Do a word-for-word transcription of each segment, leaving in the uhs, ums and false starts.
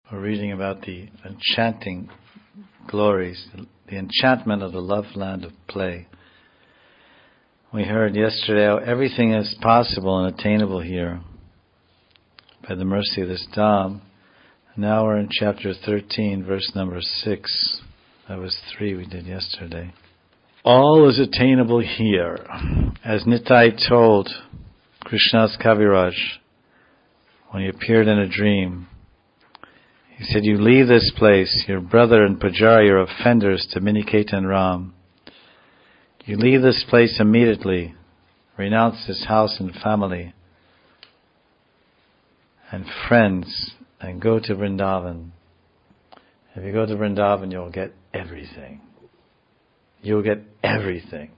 We're reading about the enchanting glories, the enchantment of the love land of play. We heard yesterday how everything is possible and attainable here by the mercy of this Dham. Now we're in chapter thirteen, verse number six. That was three we did yesterday. All is attainable here. As Nitai told Krishna's Kaviraj when he appeared in a dream, he said, you leave this place, your brother and Pujari are offenders to Miniketa and Ram. You leave this place immediately, renounce this house and family and friends, and go to Vrindavan. If you go to Vrindavan, you'll get everything. You'll get everything.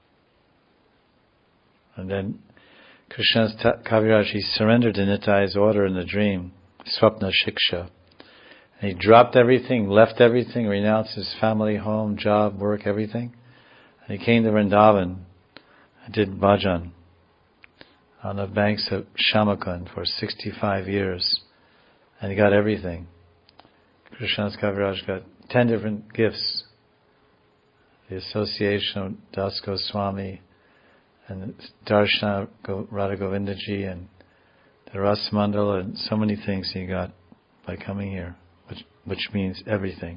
And then Krishna's Kaviraj, he surrendered to Nitai's order in the dream, Swapna Shiksha. And he dropped everything, left everything, renounced his family, home, job, work, everything. And he came to Vrindavan and did bhajan on the banks of Shamakund for sixty-five years. And he got everything. Krishna's Kaviraj got ten different gifts. The association of Das Goswami and Darshana Radha Govindaji and the Ras Mandala and so many things he got by coming here, which, which means everything.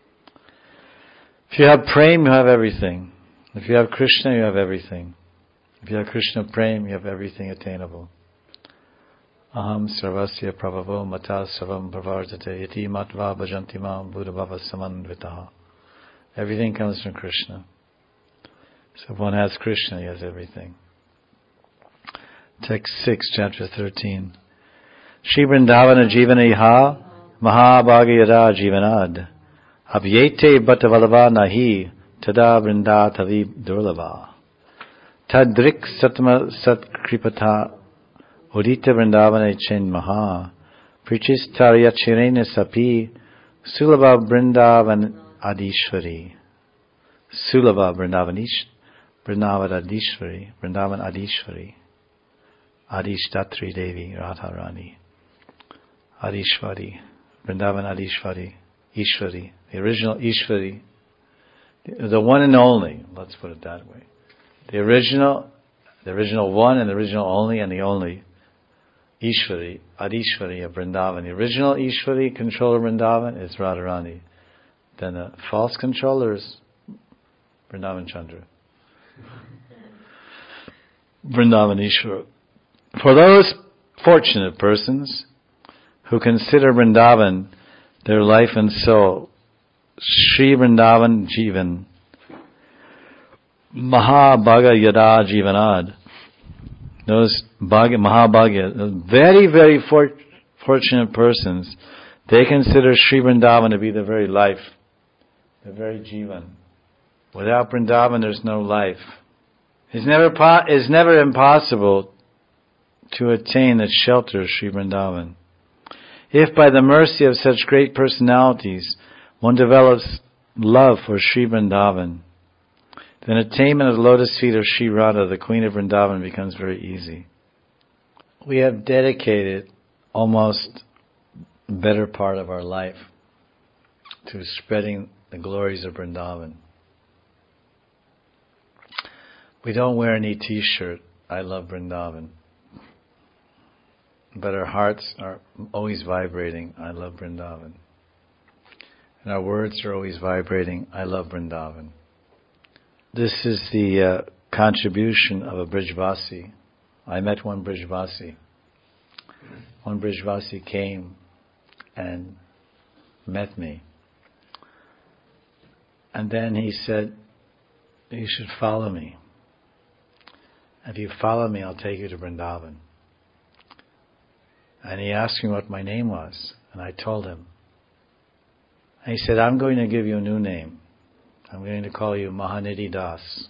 If you have Prem, you have everything. If you have Krishna, you have everything. If you have Krishna Prem, you have everything attainable. Aham sarvasya prabhavo mata savam pravardate yati matva bhajanti mam buddhabhava samanvitaha. Everything comes from Krishna. So if one has Krishna, he has everything. Text six, chapter thirteen. Shri Vrindavana Jivaniha Mahabhagyada Jivanad Abhyete Bhatavalava Nahi Tada Vrinda Tavi Durlava Tadrik Satma Satkripata Udita Vrindavana Chen Maha Prichistarya Chirene Sapi Sulabha Vrindavan Adishwari Sulabha Vrindavanish Vrindavan Adishwari Vrindavan Adishwari Adishtatri Devi Radharani Adishwari Vrindavan Adishwari Ishwari, the original Ishwari, the, the one and only, let's put it that way. The original, the original one and the original only and the only Ishwari, Adishwari of Vrindavan. The original Ishwari, controller of Vrindavan, is Radharani. Then the false controller is Vrindavan Chandra. Vrindavan Ishwara. For those fortunate persons who consider Vrindavan their life and soul, Sri Vrindavan Jivan, Mahabhagya Yada Jivanad, those Bhagya, Mahabhagya, those very, very for, fortunate persons, they consider Sri Vrindavan to be the very life, the very Jivan. Without Vrindavan, there's no life. It's never, po- it's never impossible to attain the shelter of Sri Vrindavan. If by the mercy of such great personalities one develops love for Sri Vrindavan, then attainment of the lotus feet of Sri Radha, the Queen of Vrindavan, becomes very easy. We have dedicated almost the better part of our life to spreading the glories of Vrindavan. We don't wear any t-shirt, I love Vrindavan. But our hearts are always vibrating, I love Vrindavan. And our words are always vibrating, I love Vrindavan. This is the uh, contribution of a Brijvasi. I met one Brijvasi. One Brijvasi came and met me. And then he said, you should follow me. If you follow me, I'll take you to Vrindavan. And he asked me what my name was, and I told him. And he said, I'm going to give you a new name. I'm going to call you Mahanidhi Das.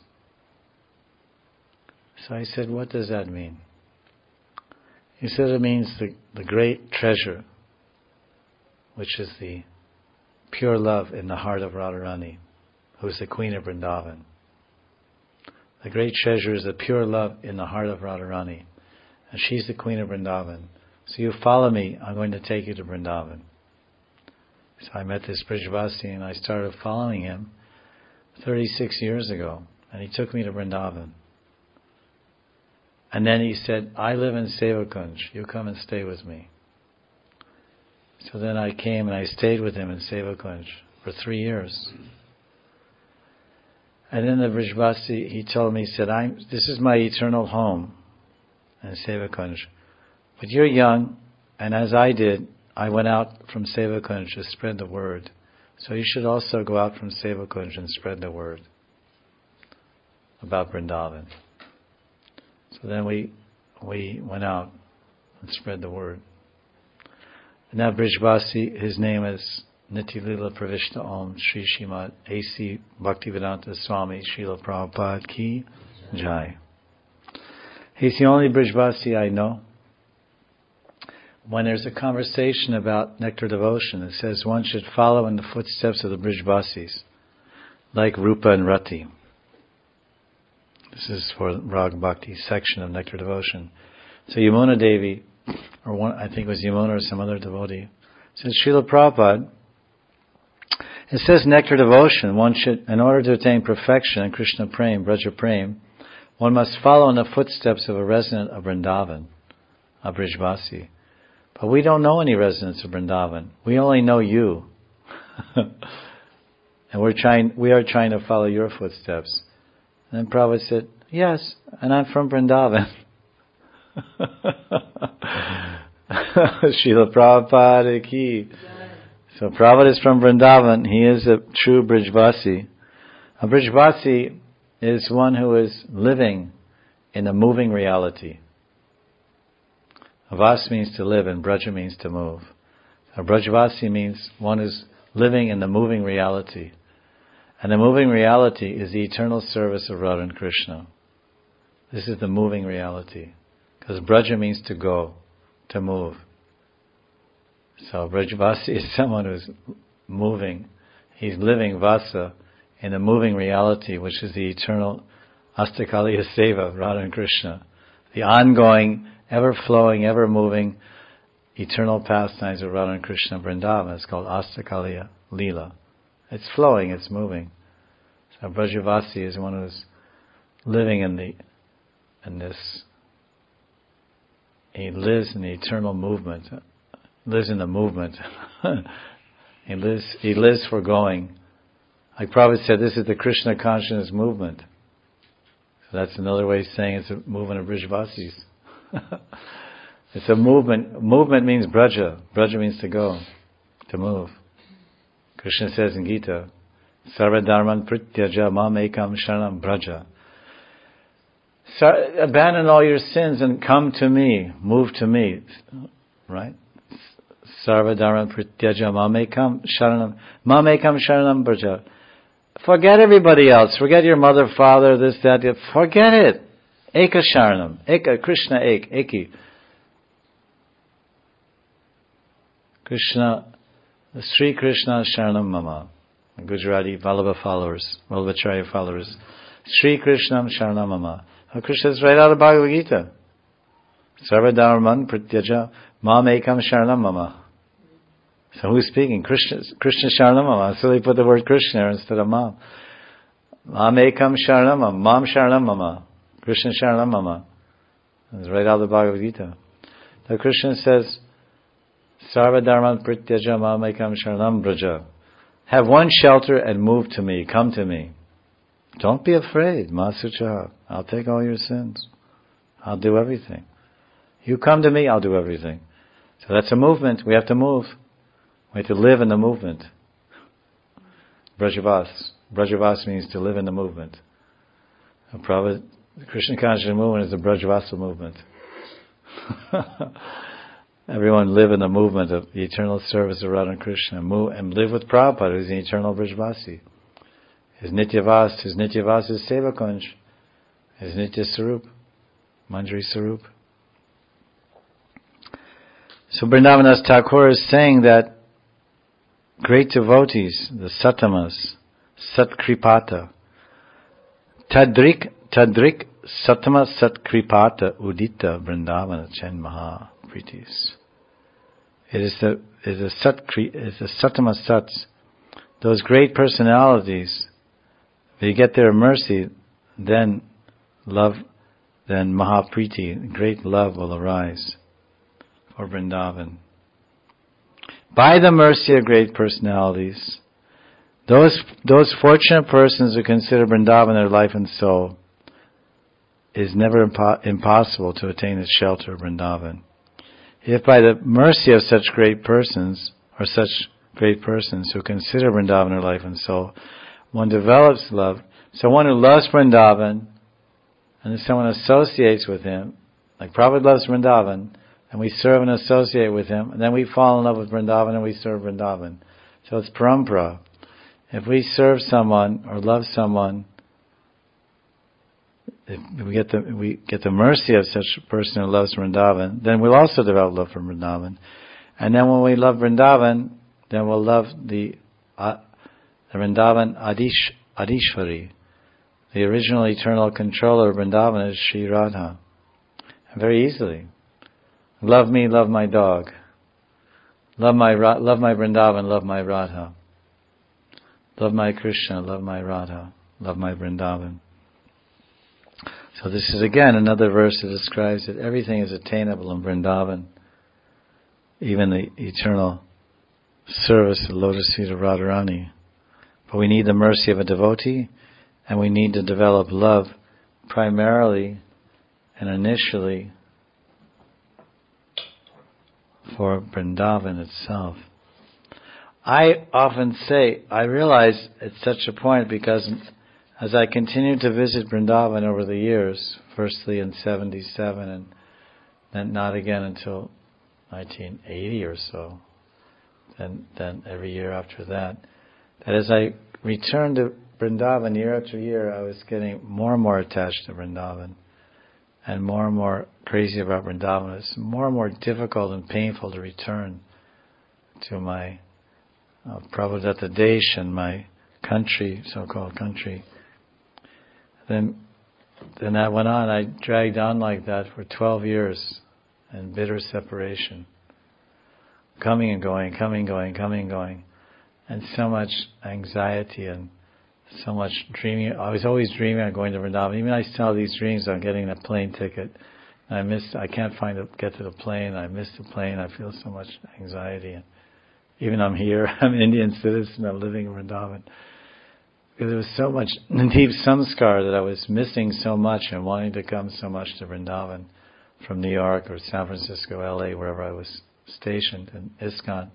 So I said, what does that mean? He said it means the, the great treasure, which is the pure love in the heart of Radharani, who is the Queen of Vrindavan. The great treasure is the pure love in the heart of Radharani, and she's the Queen of Vrindavan. So you follow me, I'm going to take you to Vrindavan. So I met this Brijvasi and I started following him thirty-six years ago. And he took me to Vrindavan. And then he said, I live in Sevakunj, you come and stay with me. So then I came and I stayed with him in Sevakunj for three years. And then the Brijvasi, he told me, he said, I'm, this is my eternal home in Sevakunj. But you're young, and as I did, I went out from Sevakunj to spread the word. So you should also go out from Sevakunj and spread the word about Vrindavan. So then we we went out and spread the word. And now Brijvasi, his name is Nityalila Pravishta Om Sri Srimad A C Bhaktivedanta Swami Srila Prabhupada Ki Jai. He's the only Brijvasi I know. When there's a conversation about nectar devotion, it says one should follow in the footsteps of the Brijvasis, like Rupa and Rati. This is for Rag Bhakti section of Nectar Devotion. So Yamuna Devi, or one, I think it was Yamuna or some other devotee, says, Srila Prabhupada, it says Nectar Devotion, one should, in order to attain perfection in Krishna Prem, Braja Prem, one must follow in the footsteps of a resident of Vrindavan, a Brijvasi. But we don't know any residents of Vrindavan. We only know you. And we're trying, we are trying to follow your footsteps. And then Prabhupada said, yes, and I'm from Vrindavan. Srila Prabhupada Ki. So Prabhupada is from Vrindavan. He is a true Brijvasi. A Brijvasi is one who is living in a moving reality. Vas means to live and Braja means to move. A Brajvasi means one who's living in the moving reality. And the moving reality is the eternal service of Radha and Krishna. This is the moving reality. Because Braja means to go, to move. So Brajvasi is someone who's moving. He's living Vasa in the moving reality, which is the eternal Astakaliya Seva of Radha and Krishna. The ongoing, ever-flowing, ever-moving, eternal pastimes of Radha and Krishna Vrindavan. It's called Astakaliya Leela. It's flowing, it's moving. So Brajavasi is one who's living in the in this. He lives in the eternal movement. Lives in the movement. he lives. He lives for going. Like Prabhupada said, this is the Krishna consciousness movement. So that's another way of saying it's a movement of Brijvasis. It's a movement. Movement means Braja. Braja means to go, to move. Krishna says in Gita, Sarva Dharman Prityaja Mam Ekam Sharanam Braja. Abandon all your sins and come to me, move to me. Right? Sarva Dharman Prityaja Mam Ekam Sharanam Mam Ekam Sharanam Braja. Forget everybody else. Forget your mother, father, this, that, that. Forget it. Eka Sharanam. Eka, Krishna Ek, Eki. Krishna, Sri Krishna Sharanam Mama. Gujarati Vallabha followers, Vallabhacharya followers. Sri Krishna Sharanam Mama. Krishna is right out of Bhagavad Gita. Sarva Dharman Prityaja Mam Ekam Sharanam Mama. So who's speaking? Krishna, Krishna Sharanam Mama. So they put the word Krishna instead of Mam. Mam Ekam Sharanam Mama. Mam Sharanam Mama. Krishna Sharanam Mama. It's right out of the Bhagavad Gita. So Krishna says, Sarva Dharman Prityaja Mam Ekam Sharanam Braja. Have one shelter and move to me. Come to me. Don't be afraid. Masucha. I'll take all your sins. I'll do everything. You come to me, I'll do everything. So that's a movement. We have to move. We have to live in the movement. Brajavas. Brajavas means to live in the movement. The Prabhupada, the Krishna consciousness movement is the Brajavasa movement. Everyone live in the movement of the eternal service of Radha and Krishna. Move and live with Prabhupada, who's the eternal Brajvasi. His Nityavas, his Nityavas is Sevakunj. His Nitya Sarup, Manjari Sarup. So Vrindavan Thakur is saying that great devotees, the Satamas, Satkripata, Tadrik, Tadrik, Satama Satkripata Udita Vrindavana Chen Maha Pritis. It is the is a sat is a satama sats. Those great personalities, if you get their mercy, then love, then Mahapriti, great love will arise for Vrindavan. By the mercy of great personalities, those those fortunate persons who consider Vrindavan their life and soul, it is never impo- impossible to attain the shelter of Vrindavan. If by the mercy of such great persons, or such great persons who consider Vrindavan their life and soul, one develops love, someone who loves Vrindavan, and someone associates with him, like Prabhupada loves Vrindavan, and we serve and associate with him, and then we fall in love with Vrindavan and we serve Vrindavan. So it's parampara. If we serve someone or love someone, if we get the we get the mercy of such a person who loves Vrindavan, then we'll also develop love for Vrindavan. And then when we love Vrindavan, then we'll love the, uh, the Vrindavan Adish, Adishvari. The original eternal controller of Vrindavan is Sri Radha. And very easily. Love me, love my dog. Love my love my Vrindavan, love my Radha. Love my Krishna, love my Radha, love my Vrindavan. So this is again another verse that describes that everything is attainable in Vrindavan. Even the eternal service of the lotus feet of Radharani. But we need the mercy of a devotee, and we need to develop love primarily and initially for Vrindavan itself. I often say, I realize it's such a point because as I continued to visit Vrindavan over the years, firstly in seventy-seven and then not again until nineteen eighty or so, and then every year after that, that as I returned to Vrindavan year after year, I was getting more and more attached to Vrindavan and more and more crazy about Vrindavan. It's more and more difficult and painful to return to my uh, Prabhudatta Desh and my country, so-called country. Then, then that went on. I dragged on like that for twelve years in bitter separation. Coming and going, coming and going, coming and going. And so much anxiety and so much dreaming. I was always dreaming of going to Vrindavan. Even I still have these dreams on getting a plane ticket. And I miss, I can't find a, get to the plane. I miss the plane. I feel so much anxiety. And even I'm here, I'm an Indian citizen, I'm living in Vrindavan. Because there was so much deep samskar that I was missing so much and wanting to come so much to Vrindavan from New York or San Francisco, L A, wherever I was stationed in ISKCON.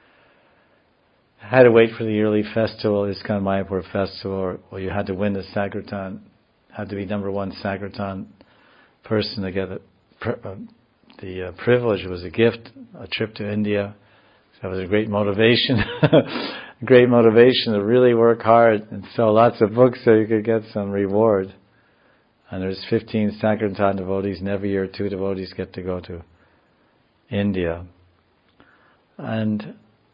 I had to wait for the yearly festival, ISKCON Mayapur festival, or, or you had to win the Sankirtan, had to be number one Sankirtan person to get the, uh, the uh, privilege. It was a gift, a trip to India. So that was a great motivation, great motivation to really work hard and sell lots of books so you could get some reward. And there's fifteen Sankirtan devotees, and every year two devotees get to go to India. And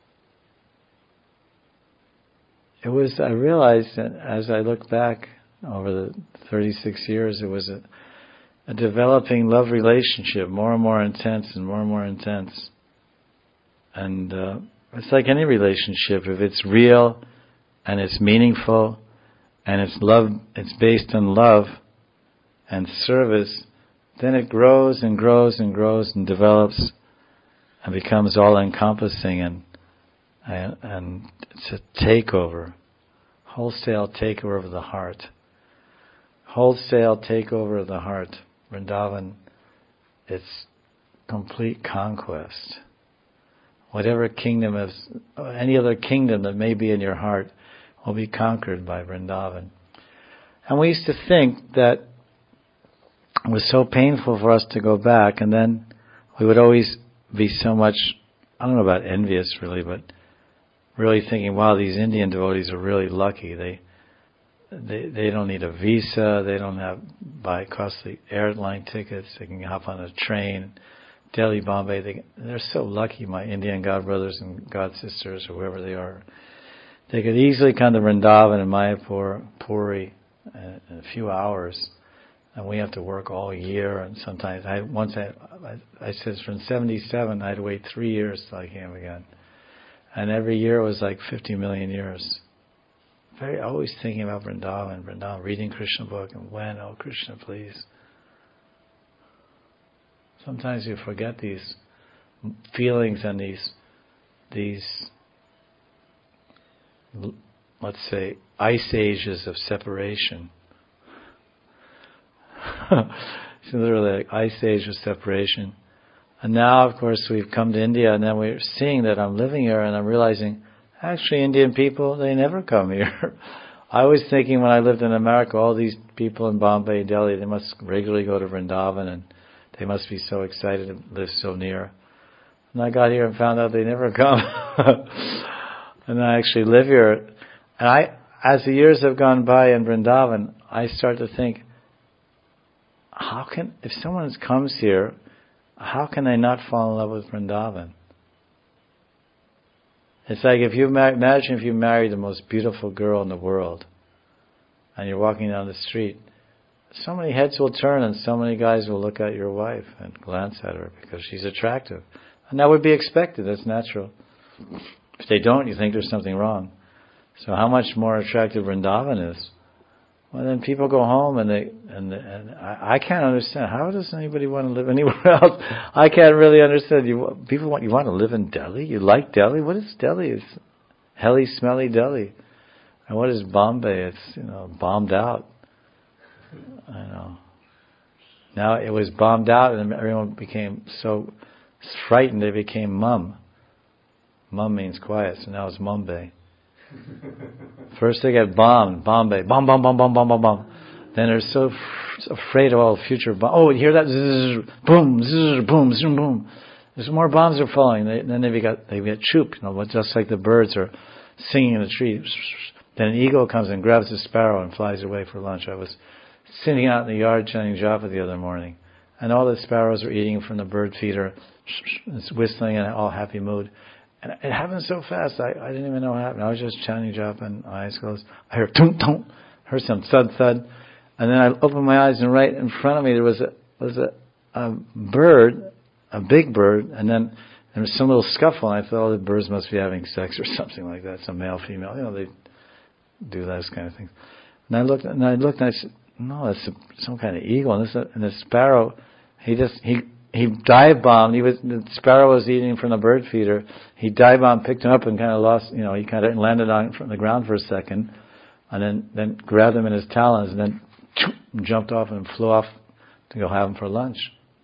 it was, I realized that as I look back over the thirty-six years, it was a, a developing love relationship, more and more intense and more and more intense. And uh, it's like any relationship. If it's real and it's meaningful and it's love, it's based on love and service, then it grows and grows and grows and develops and becomes all-encompassing, and and, and it's a takeover, wholesale takeover of the heart. Wholesale takeover of the heart. Vrindavan, it's complete conquest. Whatever kingdom is, any other kingdom that may be in your heart will be conquered by Vrindavan. And we used to think that it was so painful for us to go back, and then we would always be so much, I don't know about envious really, but really thinking, wow, these Indian devotees are really lucky. They they they don't need a visa, they don't have buy costly airline tickets, they can hop on a train, Delhi, Bombay, they, they're so lucky, my Indian god brothers and god sisters, or whoever they are. They could easily come to Vrindavan and Mayapur, Puri, in a few hours. and we have to work all year. And sometimes I once I I, I said from seventy-seven I had to wait three years till I came again, and every year was like fifty million years. Very always thinking about Vrindavan, Vrindavan, reading Krishna book, and when, oh Krishna, please. Sometimes you forget these feelings and these these let's say ice ages of separation. It's literally like ice age of separation. And now, of course, we've come to India, and then we're seeing that I'm living here, and I'm realizing, actually, Indian people, they never come here. I was thinking when I lived in America, all these people in Bombay, Delhi, they must regularly go to Vrindavan, and they must be so excited to live so near. And I got here and found out they never come. And I actually live here. And I, as the years have gone by in Vrindavan, I start to think, how can, if someone comes here, how can they not fall in love with Vrindavan? It's like if you mar- imagine if you married the most beautiful girl in the world, and you're walking down the street, so many heads will turn and so many guys will look at your wife and glance at her because she's attractive. And that would be expected, that's natural. If they don't, you think there's something wrong. So how much more attractive Vrindavan is? Well, then people go home and they and and I, I can't understand, how does anybody want to live anywhere else? I can't really understand. You people want you want to live in Delhi? You like Delhi? What is Delhi? It's helly, smelly Delhi. And what is Bombay? It's, you know, bombed out. I know. Now it was bombed out, and everyone became so frightened they became mum. Mum means quiet, so now it's Mumbai. First they get bombed, Bombay, bomb, bomb, bomb, bomb, bomb, bomb, bomb. Then they're so f- afraid of all future bombs. Oh, you hear that? Zzz, boom, zzz, boom, zoom, boom. There's more bombs are falling. They, then they get they get choop, you know, just like the birds are singing in the tree. Then an eagle comes and grabs a sparrow and flies away for lunch. I was sitting out in the yard chanting japa the other morning, and all the sparrows were eating from the bird feeder, it's whistling in an all happy mood. And it happened so fast, I, I didn't even know what happened. I was just chanting japa and eyes closed. I heard tunk tunk, heard some thud thud, and then I opened my eyes and right in front of me there was a was a, a bird, a big bird, and then there was some little scuffle, and I thought, oh, the birds must be having sex or something like that, some male, female, you know, they do those kind of things. And I looked, and I looked, and I said, no, that's a, some kind of eagle. And, this, and the sparrow, he just he he dive bombed. He was the sparrow was eating from the bird feeder. He dive bombed, picked him up, and kind of lost. You know, he kind of landed on from the ground for a second, and then then grabbed him in his talons, and then jumped off and flew off to go have him for lunch.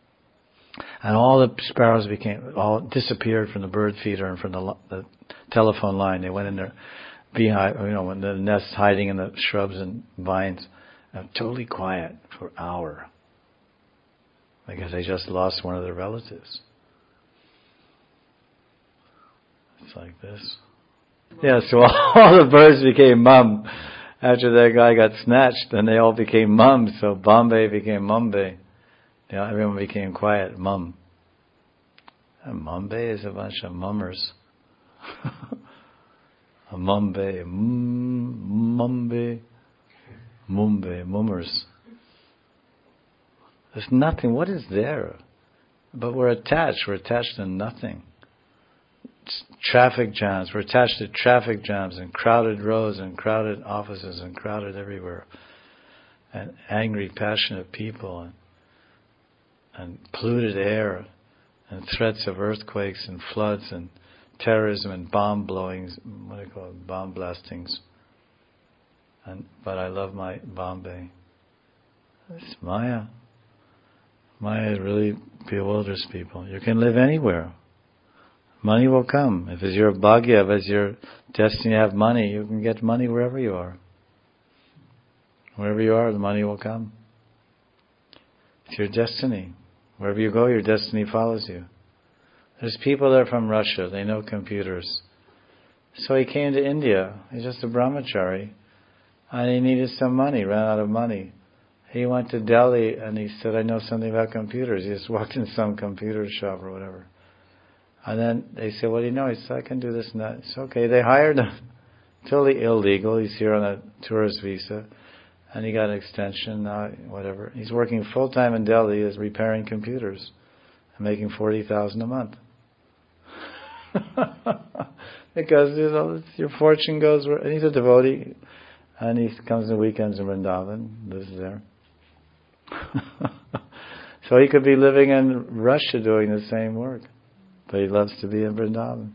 And all the sparrows became all disappeared from the bird feeder and from the, the telephone line. They went in their beehive, you know, in the nests, hiding in the shrubs and vines, uh, totally quiet for an hour, because they just lost one of their relatives. It's like this. Yeah, so all the birds became mum after that guy got snatched, and they all became mums. So Bombay became Mumbai. You know, everyone became quiet, mum. And Mumbai is a bunch of mummers. A Mumbai, mm, Mumbai, Mumbai, mummers. There's nothing. What is there? But we're attached. We're attached to nothing. It's traffic jams. We're attached to traffic jams and crowded roads and crowded offices and crowded everywhere. And angry, passionate people and, and polluted air and threats of earthquakes and floods and terrorism and bomb blowings, what do you call it, bomb blastings. And but I love my Bombay. It's Maya. Maya really bewilders people. You can live anywhere. Money will come. If it's your bhagya, if it's your destiny to have money, you can get money wherever you are. Wherever you are, the money will come. It's your destiny. Wherever you go, your destiny follows you. There's people there from Russia, they know computers. So he came to India, he's just a brahmachari, and he needed some money, ran out of money. He went to Delhi and he said, I know something about computers. He just walked in some computer shop or whatever. And then they said, what do you know? He said, I can do this and that. It's okay. They hired him, totally illegal. He's here on a tourist visa. and he got an extension, now whatever. He's working full time in Delhi as repairing computers and making forty thousand a month. Because, you know, your fortune goes where, and he's a devotee, and he comes on weekends in Vrindavan, lives there. So he could be living in Russia doing the same work, but he loves to be in Vrindavan.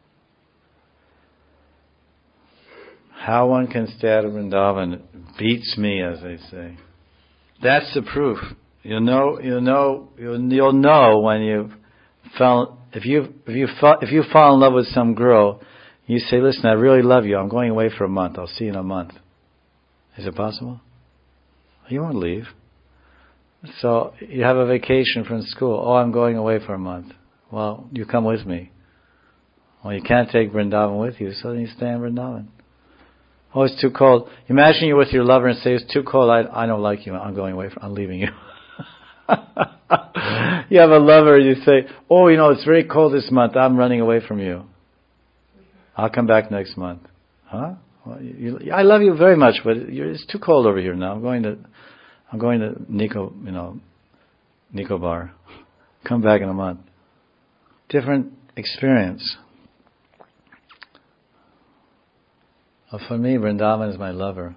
How one can stay out of Vrindavan beats me, as they say. That's the proof. You'll know. You'll know. You'll, you'll know when you fell. If you if you fall if you fall in love with some girl, you say, "Listen, I really love you. I'm going away for a month. I'll see you in a month." Is it possible? You won't leave. So you have a vacation from school. Oh, I'm going away for a month. Well, you come with me. Well, you can't take Vrindavan with you, so then you stay in Vrindavan. Oh, it's too cold. Imagine you're with your lover and say, it's too cold, I, I don't like you, I'm going away, from, I'm leaving you. You have a lover, you say, oh, you know, it's very cold this month, I'm running away from you. I'll come back next month. Huh? Well, you, you, I love you very much, but you're, it's too cold over here now. I'm going to, I'm going to Nico, you know, Nicobar. Come back in a month. Different experience. Well, for me, Vrindavan is my lover.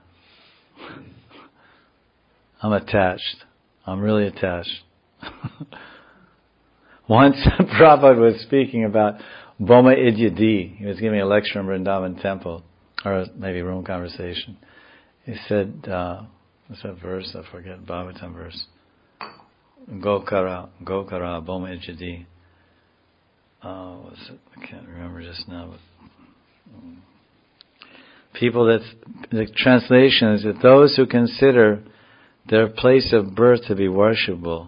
I'm attached. I'm really attached. Once Prabhupada was speaking about Boma Idyadi. He was giving a lecture in Vrindavan temple, or maybe room conversation. He said, uh, what's that verse? I forget, Bhagavatam verse. Gokara, Gokara, Boma Idyadi. Uh, what's it? I can't remember just now. But, um, People that, the translation is that those who consider their place of birth to be worshipable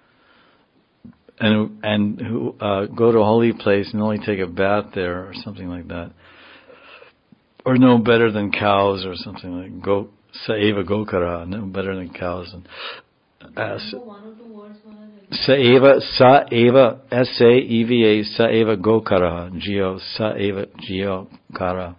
and and who uh, go to a holy place and only take a bath there or something like that, or no better than cows or something like go Saeva Gokara, no better than cows. And uh, Saeva Saeva S A E V A Saeva Gokara Geo Saeva Geo Kara.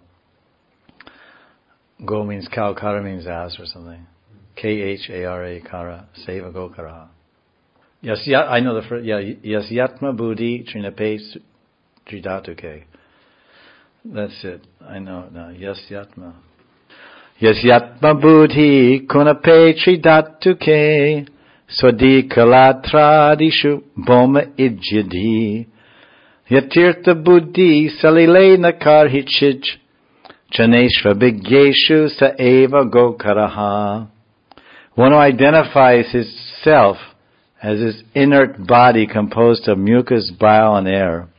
Go means cow, kara means ass or something. K H A R A, kara, seva gokara. Yes, yeah, I know the first, yeah, yes, yatma buddhi trinape tridatuke. That's it, I know it now, yes, yatma. Yes, yatma buddhi kunape tridatuke, swadi kalatradishu boma ijyadi, yatirtha buddhi salile nakar hichij, Chaneshva Bhigyeshu Saeva Gokaraha. One who identifies his self as his inert body composed of mucus, bile, and air.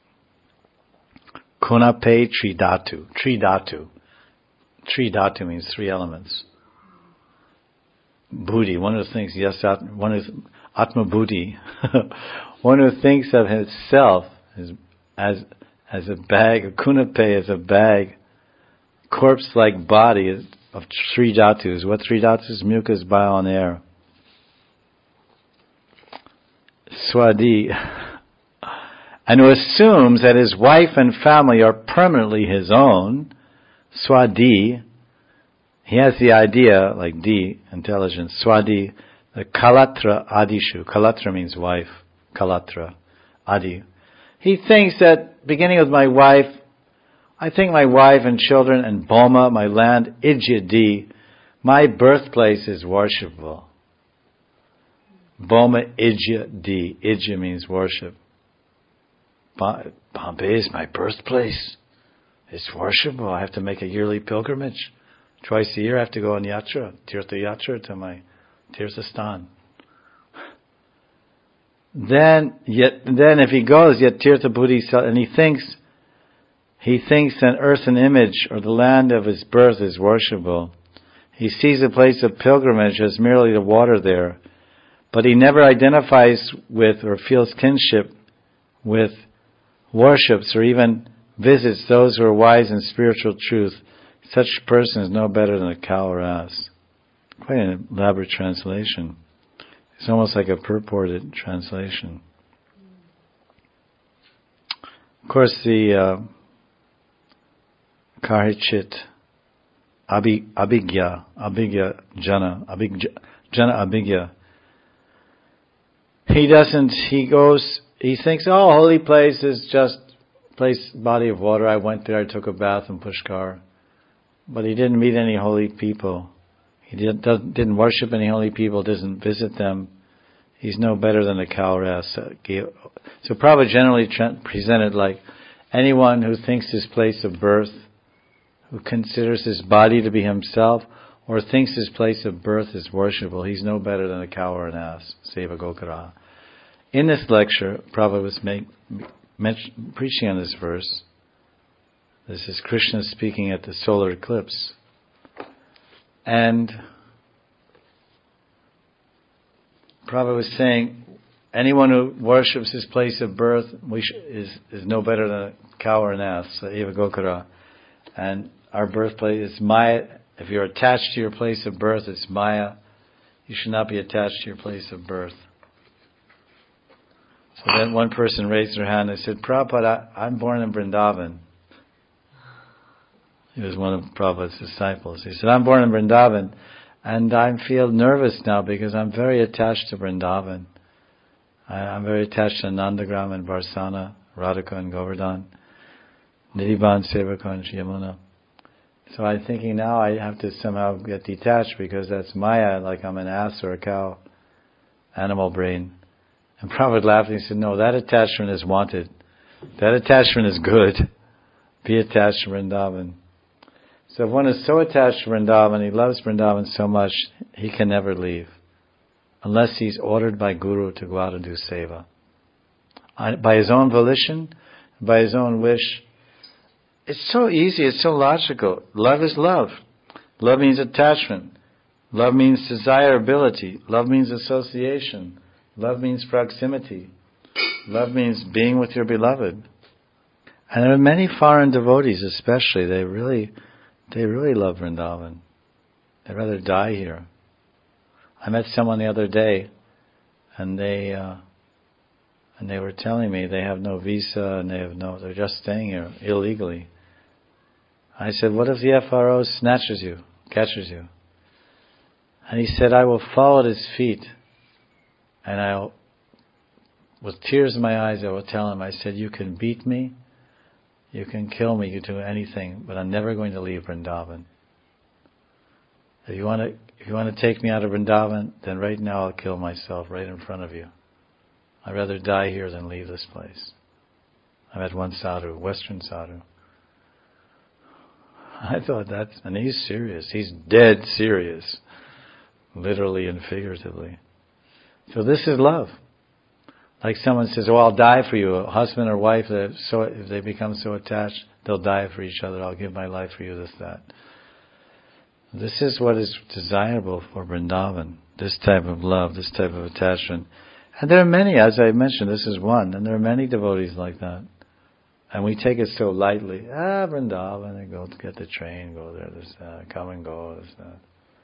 Kunape Tridatu. Tridatu. Tridatu means three elements. Buddhi, one who thinks, yes, one is Atma Buddhi. One who thinks of himself as, as, as a bag, Kunape as a bag, corpse-like body of three dhatus. What three dhatus? Mucus, bile, and air. Swadi. And who assumes that his wife and family are permanently his own. Swadi. He has the idea, like D, intelligence. Swadi, the Kalatra Adishu. Kalatra means wife. Kalatra. Adi. He thinks that beginning with my wife, I think my wife and children and Boma, my land, Ijyadi, my birthplace is worshipable. Boma Ijyadi. Ijya means worship. Bombay is my birthplace. It's worshipable. I have to make a yearly pilgrimage. Twice a year I have to go on yatra, Tirtha Yatra to my Tirthastan. Then, yet, then if he goes, yet Tirtha Buddhi, and he thinks, He thinks an earthen image or the land of his birth is worshipable. He sees a place of pilgrimage as merely the water there, but he never identifies with or feels kinship with, worships, or even visits those who are wise in spiritual truth. Such a person is no better than a cow or ass. Quite an elaborate translation. It's almost like a purported translation. Of course, the uh, Karhichit Abhi, Abhigya, Abhigya Jana, Abhigya, Jana Abhigya. He doesn't, he goes, he thinks, oh, holy place is just place, body of water. I went there, I took a bath in Pushkar. But he didn't meet any holy people. He didn't, didn't worship any holy people, doesn't visit them. He's no better than a cow ras. So Prabhupada generally presented like anyone who thinks his place of birth, who considers his body to be himself, or thinks his place of birth is worshipable, he's no better than a cow or an ass. Seva Gokara. In this lecture, Prabhupada was make, mention, preaching on this verse. This is Krishna speaking at the solar eclipse. And Prabhupada was saying, anyone who worships his place of birth we sh- is, is no better than a cow or an ass. So Eva Gokara. And our birthplace is Maya. If you're attached to your place of birth, it's Maya. You should not be attached to your place of birth. So then one person raised their hand and said, Prabhupada, I, I'm born in Vrindavan. He was one of Prabhupada's disciples. He said, I'm born in Vrindavan, and I feel nervous now because I'm very attached to Vrindavan. I, I'm very attached to Nandagram and Varsana, Radhika and Govardhan, Nidhiban, Sevaka and Yamuna. So I'm thinking now I have to somehow get detached because that's Maya, like I'm an ass or a cow, animal brain. And Prabhupada laughed and he said, no, that attachment is wanted. That attachment is good. Be attached to Vrindavan. So if one is so attached to Vrindavan, he loves Vrindavan so much, he can never leave. Unless he's ordered by Guru to go out and do seva. By his own volition, by his own wish. It's so easy, it's so logical. Love is love. Love means attachment. Love means desirability. Love means association. Love means proximity. Love means being with your beloved. And there are many foreign devotees especially, they really, they really love Vrindavan. They'd rather die here. I met someone the other day, and they, uh, and they were telling me they have no visa and they have no, they're just staying here illegally. I said, what if the F R O snatches you, catches you? And he said, I will fall at his feet. And I'll, with tears in my eyes, I will tell him, I said, you can beat me, you can kill me, you can do anything, but I'm never going to leave Vrindavan. If you want to, if you want to take me out of Vrindavan, then right now I'll kill myself right in front of you. I'd rather die here than leave this place. I met one sadhu, Western sadhu. I thought that's, and he's serious. He's dead serious, literally and figuratively. So this is love. Like someone says, "Oh, I'll die for you." A husband or wife, so if they become so attached, they'll die for each other. I'll give my life for you. This, that. This is what is desirable for Vrindavan. This type of love, this type of attachment. And there are many, as I mentioned, this is one, and there are many devotees like that. And we take it so lightly. Ah, Vrindavan, they go to get the train, go there, this, that, come and go, this, that.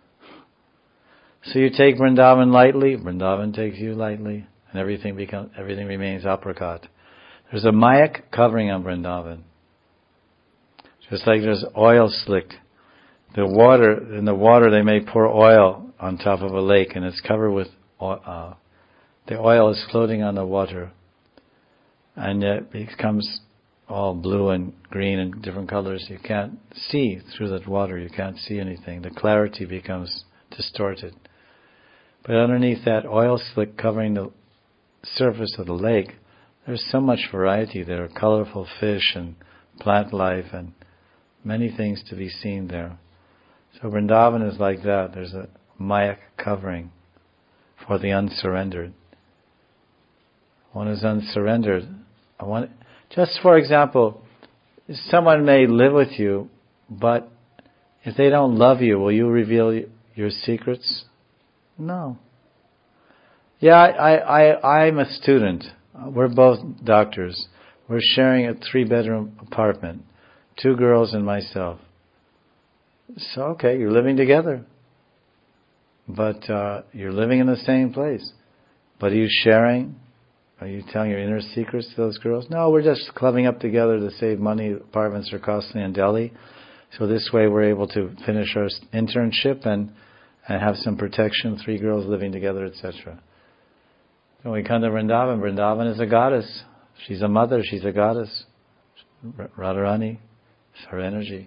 So you take Vrindavan lightly, Vrindavan takes you lightly, and everything becomes, everything remains apricot. There's a mayak covering on Vrindavan. Just like there's oil slick. The water, in the water they may pour oil on top of a lake, and it's covered with oil. Uh, the oil is floating on the water, and it becomes all blue and green and different colors. You can't see through that water. You can't see anything. The clarity becomes distorted. But underneath that oil slick covering the surface of the lake, there's so much variety there, colorful fish and plant life and many things to be seen there. So Vrindavan is like that. There's a mayak covering for the unsurrendered. One is unsurrendered. I want, just for example, someone may live with you, but if they don't love you, will you reveal your secrets? No. Yeah, I, I, I'm a student. We're both doctors. We're sharing a three-bedroom apartment. Two girls and myself. So, okay, you're living together. But uh, you're living in the same place. But are you sharing? Are you telling your inner secrets to those girls? No, we're just clubbing up together to save money. Apartments are costly in Delhi. So this way we're able to finish our internship and, and have some protection, three girls living together, et cetera. When we come to Vrindavan, Vrindavan is a goddess. She's a mother, she's a goddess. Radharani is her energy.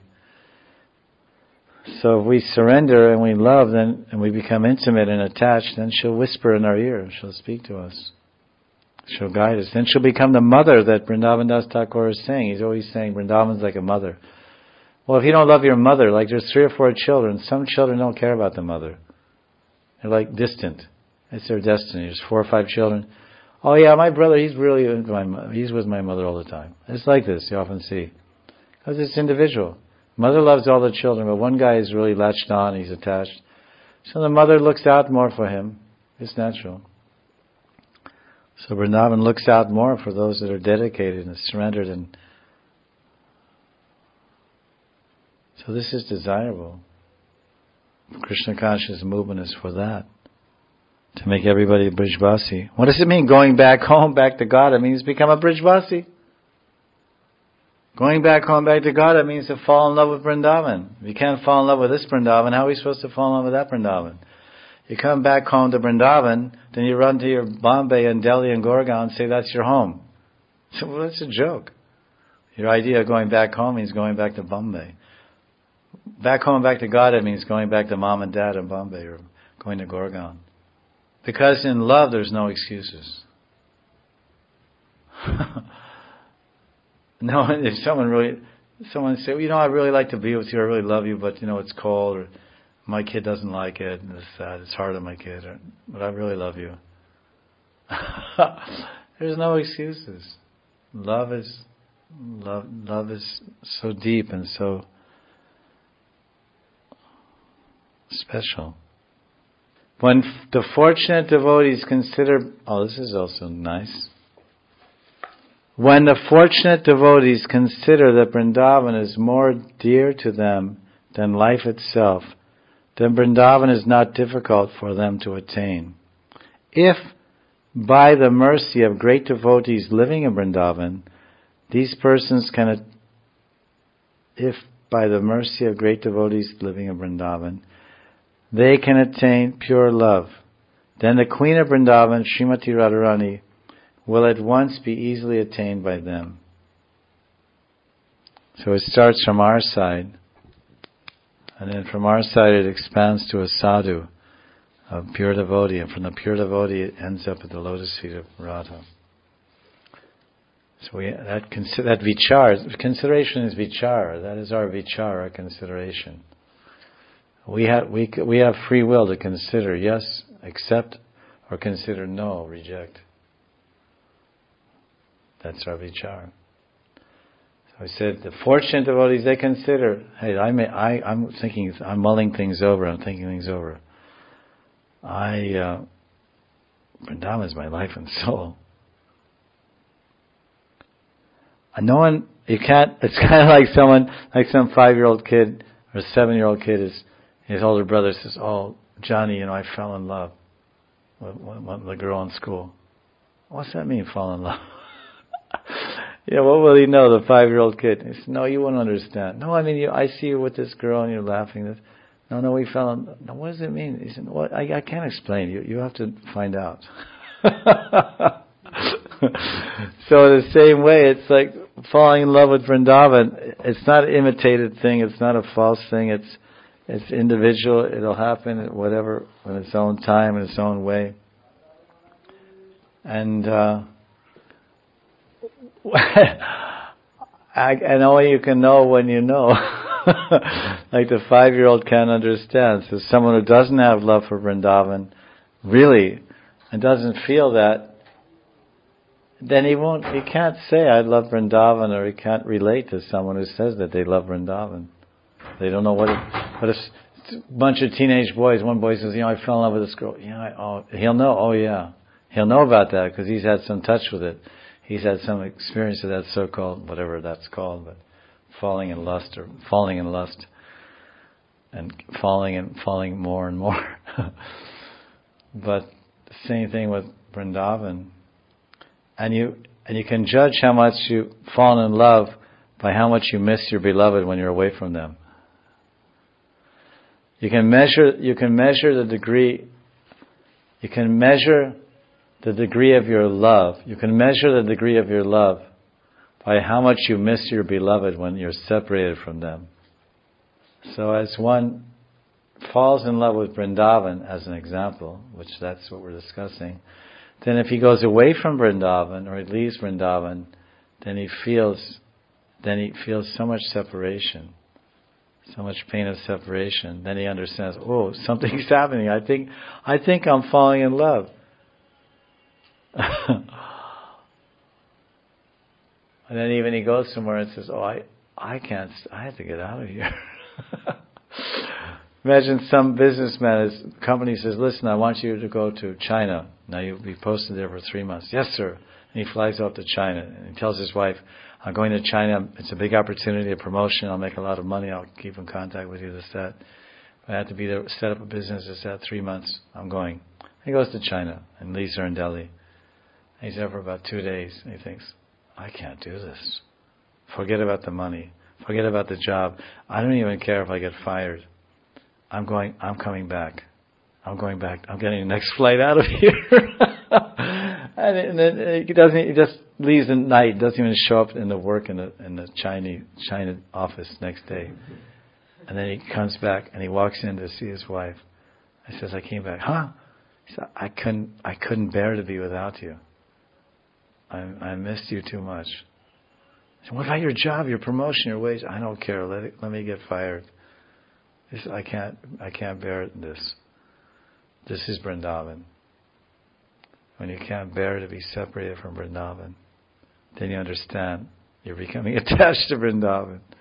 So if we surrender and we love, then and we become intimate and attached, then she'll whisper in our ear, she'll speak to us. She'll guide us. Then she'll become the mother that Vrindavan Das Thakur is saying. He's always saying Vrindavan's like a mother. Well, if you don't love your mother, like there's three or four children, some children don't care about the mother. They're like distant. It's their destiny. There's four or five children. Oh yeah, my brother, he's really with my mother. He's with my mother all the time. It's like this, you often see. Because it's individual. Mother loves all the children, but one guy is really latched on, he's attached. So the mother looks out more for him. It's natural. So Vrindavan looks out more for those that are dedicated and surrendered, and so this is desirable. Krishna conscious movement is for that. To make everybody a Brijvasi. What does it mean, going back home, back to God? It means become a Brijvasi. Going back home, back to God, it means to fall in love with Vrindavan. If you can't fall in love with this Vrindavan, how are we supposed to fall in love with that Vrindavan? You come back home to Vrindavan, then you run to your Bombay and Delhi and Gurgaon and say that's your home. So, well, that's a joke. Your idea of going back home means going back to Bombay. Back home, back to God, it means going back to mom and dad in Bombay or going to Gurgaon. Because in love, there's no excuses. No, if someone really, someone say, well, you know, I really like to be with you, I really love you, but you know, it's cold, or my kid doesn't like it, and it's sad, it's hard on my kid, or, but I really love you. There's no excuses. Love is, love, love is so deep and so special. When the fortunate devotees consider, oh, this is also nice. When the fortunate devotees consider that Vrindavan is more dear to them than life itself, then Vrindavan is not difficult for them to attain. If, by the mercy of great devotees living in Vrindavan, these persons can, if by the mercy of great devotees living in Vrindavan, they can attain pure love, then the Queen of Vrindavan, Srimati Radharani, will at once be easily attained by them. So it starts from our side, and then from our side it expands to a sadhu, a pure devotee, and from the pure devotee it ends up at the lotus feet of Radha. So we, that, that vichar, consideration is vichara, that is our vichara, consideration. We have, we, we have free will to consider yes, accept, or consider no, reject. That's our vichar. So I said, the fortunate devotees, they consider, hey, I may, I, I'm thinking, I'm mulling things over, I'm thinking things over. I, uh, Vrindavan is my life and soul. And no one, you can't, it's kind of like someone, like some five-year-old kid or seven-year-old kid is, his older brother says, oh, Johnny, you know, I fell in love with, with, with the girl in school. What's that mean, fall in love? Yeah, what will he know, the five-year-old kid? He said, no, you won't understand. No, I mean, you, I see you with this girl and you're laughing. This, no, no, we fell in love. No, what does it mean? He said, what? I, I can't explain. You, you have to find out. So the same way, it's like falling in love with Vrindavan. It's not an imitated thing. It's not a false thing. It's It's individual. It'll happen at whatever, in its own time, in its own way. And uh, I, and only you can know when you know. Like the five-year-old can't understand. So someone who doesn't have love for Vrindavan, really, and doesn't feel that, then he won't. He can't say I love Vrindavan, or he can't relate to someone who says that they love Vrindavan. They don't know what it, but if a bunch of teenage boys, one boy says, you know, I fell in love with this girl. Yeah, I, oh, he'll know, oh yeah. He'll know about that because he's had some touch with it. He's had some experience of that so-called, whatever that's called, but falling in lust or falling in lust and falling and falling more and more. But the same thing with Vrindavan. And you, and you can judge how much you've fallen in love by how much you miss your beloved when you're away from them. You can measure, you can measure the degree, you can measure the degree of your love. You can measure the degree of your love by how much you miss your beloved when you're separated from them. So as one falls in love with Vrindavan, as an example, which that's what we're discussing, then if he goes away from Vrindavan, or he leaves Vrindavan, then he feels, then he feels so much separation, so much pain of separation. Then he understands, oh, something's happening. I think, I think I'm falling in love. And then even he goes somewhere and says, oh, I, I can't, I have to get out of here. Imagine some businessman, his company says, listen, I want you to go to China. Now you'll be posted there for three months. Yes, sir. And he flies off to China. And he tells his wife, I'm going to China. It's a big opportunity, a promotion. I'll make a lot of money. I'll keep in contact with you, this, that. I have to be there, set up a business, this, that, three months. I'm going. He goes to China and leaves her in Delhi. He's there for about two days. And he thinks, I can't do this. Forget about the money. Forget about the job. I don't even care if I get fired. I'm going, I'm coming back. I'm going back. I'm getting the next flight out of here. and then he doesn't, he just leaves at night, doesn't even show up in the work in the, in the Chinese, China office next day. And then he comes back and he walks in to see his wife. He says, I came back. Huh? He said, I couldn't, I couldn't bear to be without you. I, I missed you too much. I said, what about your job, your promotion, your wage? I don't care. Let it, let me get fired. He said, I can't, I can't bear this. This is Vrindavan. When you can't bear to be separated from Vrindavan, then you understand you're becoming attached to Vrindavan.